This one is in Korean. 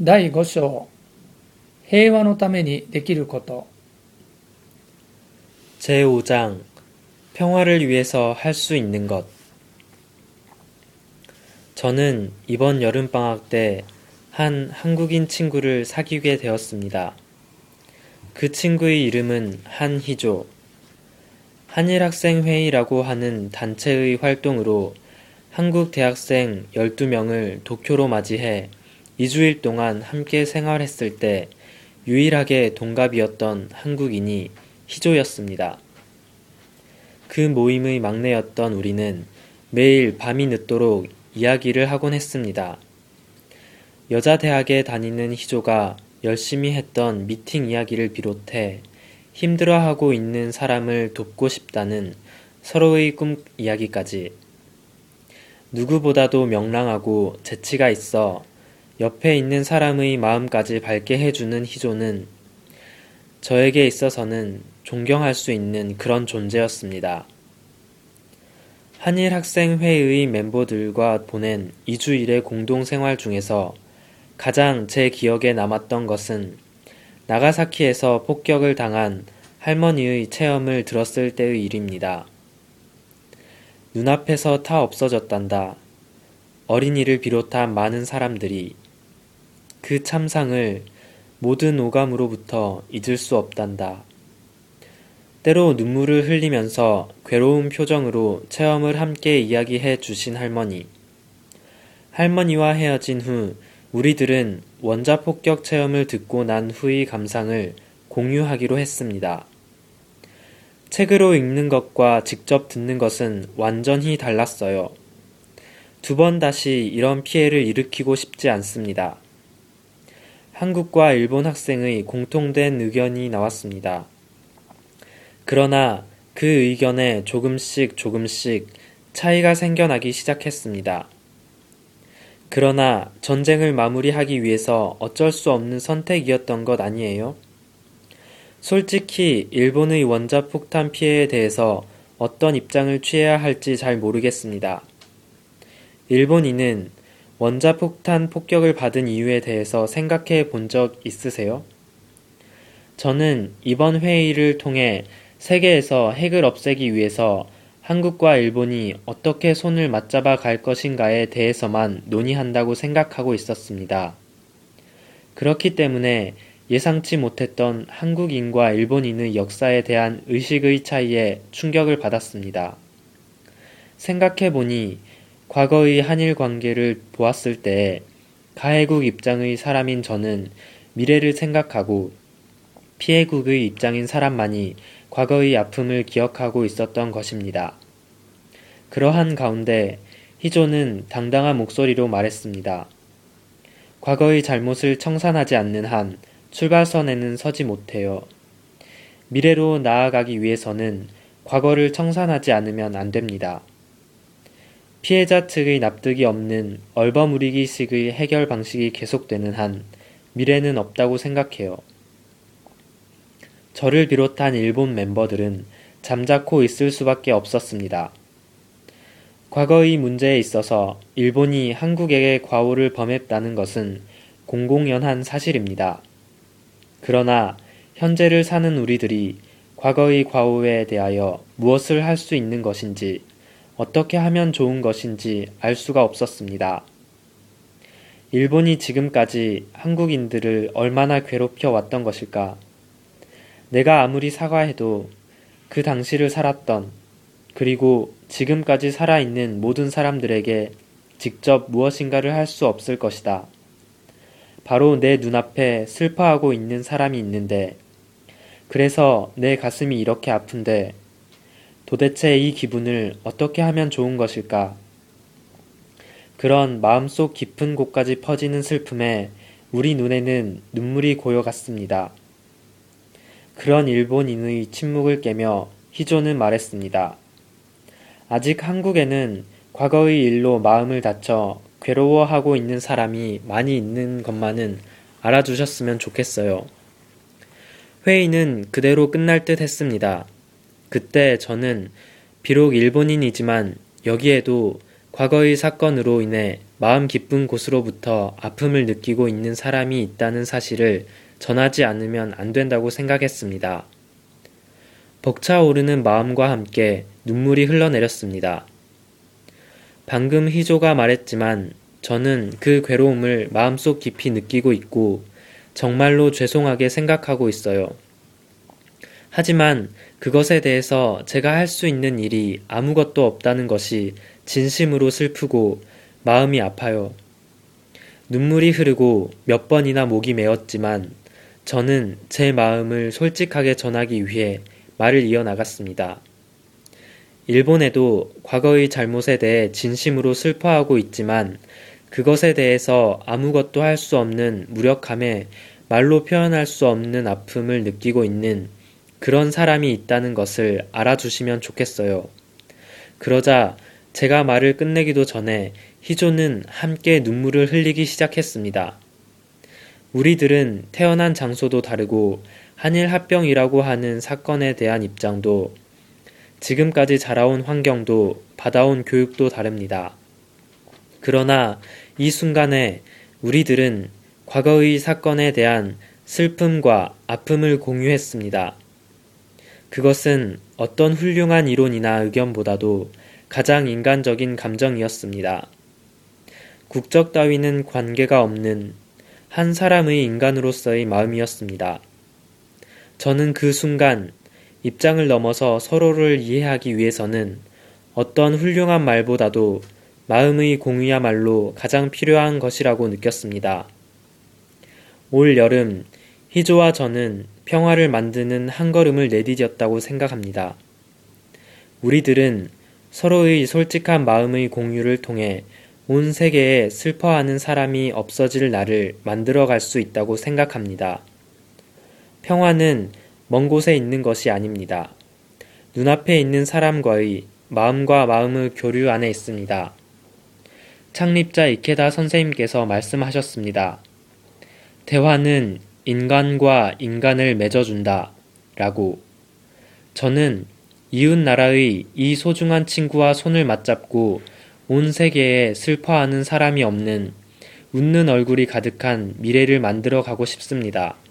第5章平和のためにできること 제5장 평화를 위해서 할 수 있는 것. 저는 이번 여름방학 때 한 한국인 친구를 사귀게 되었습니다. 그 친구의 이름은 한희조. 한일학생회의라고 하는 단체의 활동으로 한국 대학생 12명을 도쿄로 맞이해 2주일 동안 함께 생활했을 때 유일하게 동갑이었던 한국인이 희조였습니다. 그 모임의 막내였던 우리는 매일 밤이 늦도록 이야기를 하곤 했습니다. 여자 대학에 다니는 희조가 열심히 했던 미팅 이야기를 비롯해 힘들어하고 있는 사람을 돕고 싶다는 서로의 꿈 이야기까지. 누구보다도 명랑하고 재치가 있어 옆에 있는 사람의 마음까지 밝게 해주는 희조는 저에게 있어서는 존경할 수 있는 그런 존재였습니다. 한일학생회의 멤버들과 보낸 2주일의 공동생활 중에서 가장 제 기억에 남았던 것은 나가사키에서 폭격을 당한 할머니의 체험을 들었을 때의 일입니다. 눈앞에서 다 없어졌단다. 어린이를 비롯한 많은 사람들이 그 참상을 모든 오감으로부터 잊을 수 없단다. 때로 눈물을 흘리면서 괴로운 표정으로 체험을 함께 이야기해 주신 할머니. 할머니와 헤어진 후 우리들은 원자폭격 체험을 듣고 난 후의 감상을 공유하기로 했습니다. 책으로 읽는 것과 직접 듣는 것은 완전히 달랐어요. 2번 다시 이런 피해를 일으키고 싶지 않습니다. 한국과 일본 학생의 공통된 의견이 나왔습니다. 그러나 그 의견에 조금씩 차이가 생겨나기 시작했습니다. 그러나 전쟁을 마무리하기 위해서 어쩔 수 없는 선택이었던 것 아니에요? 솔직히 일본의 원자폭탄 피해에 대해서 어떤 입장을 취해야 할지 잘 모르겠습니다. 일본인은 원자폭탄 폭격을 받은 이유에 대해서 생각해 본 적 있으세요? 저는 이번 회의를 통해 세계에서 핵을 없애기 위해서 한국과 일본이 어떻게 손을 맞잡아 갈 것인가에 대해서만 논의한다고 생각하고 있었습니다. 그렇기 때문에 예상치 못했던 한국인과 일본인의 역사에 대한 의식의 차이에 충격을 받았습니다. 생각해보니 과거의 한일 관계를 보았을 때 가해국 입장의 사람인 저는 미래를 생각하고 피해국의 입장인 사람만이 과거의 아픔을 기억하고 있었던 것입니다. 그러한 가운데 희조는 당당한 목소리로 말했습니다. 과거의 잘못을 청산하지 않는 한 출발선에는 서지 못해요. 미래로 나아가기 위해서는 과거를 청산하지 않으면 안 됩니다. 피해자 측의 납득이 없는 얼버무리기식의 해결 방식이 계속되는 한 미래는 없다고 생각해요. 저를 비롯한 일본 멤버들은 잠자코 있을 수밖에 없었습니다. 과거의 문제에 있어서 일본이 한국에게 과오를 범했다는 것은 공공연한 사실입니다. 그러나 현재를 사는 우리들이 과거의 과오에 대하여 무엇을 할 수 있는 것인지, 어떻게 하면 좋은 것인지 알 수가 없었습니다. 일본이 지금까지 한국인들을 얼마나 괴롭혀 왔던 것일까? 내가 아무리 사과해도 그 당시를 살았던, 그리고 지금까지 살아있는 모든 사람들에게 직접 무엇인가를 할 수 없을 것이다. 바로 내 눈앞에 슬퍼하고 있는 사람이 있는데, 그래서 내 가슴이 이렇게 아픈데, 도대체 이 기분을 어떻게 하면 좋은 것일까? 그런 마음속 깊은 곳까지 퍼지는 슬픔에 우리 눈에는 눈물이 고여갔습니다. 그런 일본인의 침묵을 깨며 희조는 말했습니다. 아직 한국에는 과거의 일로 마음을 다쳐 괴로워하고 있는 사람이 많이 있는 것만은 알아주셨으면 좋겠어요. 회의는 그대로 끝날 듯 했습니다. 그때 저는 비록 일본인이지만 여기에도 과거의 사건으로 인해 마음 깊은 곳으로부터 아픔을 느끼고 있는 사람이 있다는 사실을 전하지 않으면 안 된다고 생각했습니다. 벅차오르는 마음과 함께 눈물이 흘러내렸습니다. 방금 희조가 말했지만 저는 그 괴로움을 마음속 깊이 느끼고 있고 정말로 죄송하게 생각하고 있어요. 하지만 그것에 대해서 제가 할 수 있는 일이 아무것도 없다는 것이 진심으로 슬프고 마음이 아파요. 눈물이 흐르고 몇 번이나 목이 메었지만 저는 제 마음을 솔직하게 전하기 위해 말을 이어나갔습니다. 일본에도 과거의 잘못에 대해 진심으로 슬퍼하고 있지만 그것에 대해서 아무것도 할 수 없는 무력함에 말로 표현할 수 없는 아픔을 느끼고 있는 그런 사람이 있다는 것을 알아주시면 좋겠어요. 그러자 제가 말을 끝내기도 전에 희조는 함께 눈물을 흘리기 시작했습니다. 우리들은 태어난 장소도 다르고 한일 합병이라고 하는 사건에 대한 입장도 지금까지 자라온 환경도 받아온 교육도 다릅니다. 그러나 이 순간에 우리들은 과거의 사건에 대한 슬픔과 아픔을 공유했습니다. 그것은 어떤 훌륭한 이론이나 의견보다도 가장 인간적인 감정이었습니다. 국적 따위는 관계가 없는 한 사람의 인간으로서의 마음이었습니다. 저는 그 순간 입장을 넘어서 서로를 이해하기 위해서는 어떤 훌륭한 말보다도 마음의 공유야말로 가장 필요한 것이라고 느꼈습니다. 올 여름 희조와 저는 평화를 만드는 한 걸음을 내디뎠다고 생각합니다. 우리들은 서로의 솔직한 마음의 공유를 통해 온 세계에 슬퍼하는 사람이 없어질 날을 만들어갈 수 있다고 생각합니다. 평화는 먼 곳에 있는 것이 아닙니다. 눈앞에 있는 사람과의 마음과 마음의 교류 안에 있습니다. 창립자 이케다 선생님께서 말씀하셨습니다. 대화는 인간과 인간을 맺어준다. 라고. 저는 이웃 나라의 이 소중한 친구와 손을 맞잡고 온 세계에 슬퍼하는 사람이 없는 웃는 얼굴이 가득한 미래를 만들어 가고 싶습니다.